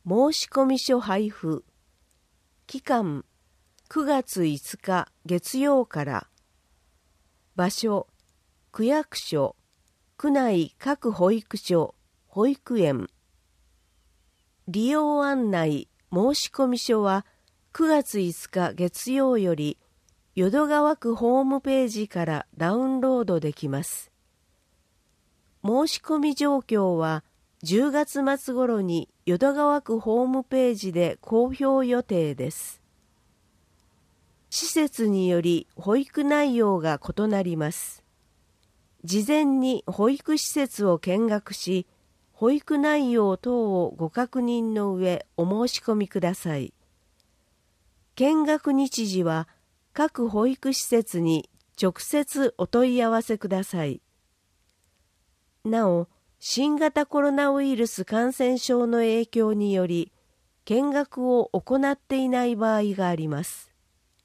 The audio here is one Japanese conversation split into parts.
申込書配布。期間9月5日月曜から。場所区役所、区内各保育所、保育園。利用案内申込書は9月5日月曜より淀川区ホームページからダウンロードできます。申し込み状況は10月末頃に淀川区ホームページで公表予定です。施設により保育内容が異なります。事前に保育施設を見学し、保育内容等をご確認の上お申し込みください。見学日時は各保育施設に直接お問い合わせください。なお、新型コロナウイルス感染症の影響により、見学を行っていない場合があります。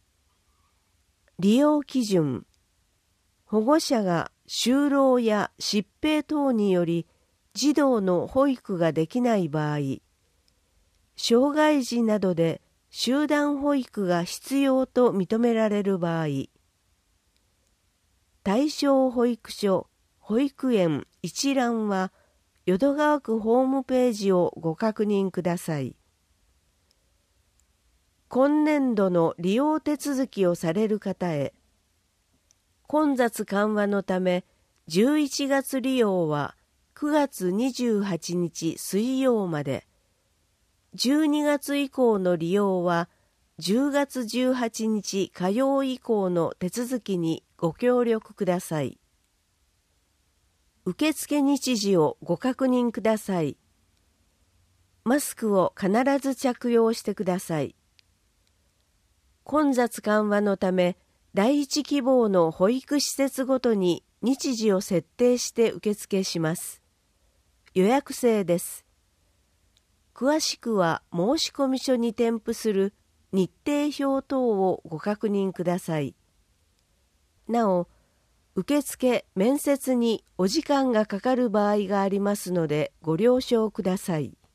利用基準。保護者が就労や疾病等により児童の保育ができない場合、障害児などで集団保育が必要と認められる場合、対象保育所、保育園一覧は淀川区ホームページをご確認ください。今年度の利用手続きをされる方へ、混雑緩和のため11月利用は9月28日水曜まで、12月以降の利用は10月18日火曜以降の手続きにご協力ください。受付日時をご確認ください。マスクを必ず着用してください。混雑緩和のため、第一希望の保育施設ごとに日時を設定して受付します。予約制です。詳しくは申込書に添付する日程表等をご確認ください。なお、受付・面接にお時間がかかる場合がありますのでご了承ください。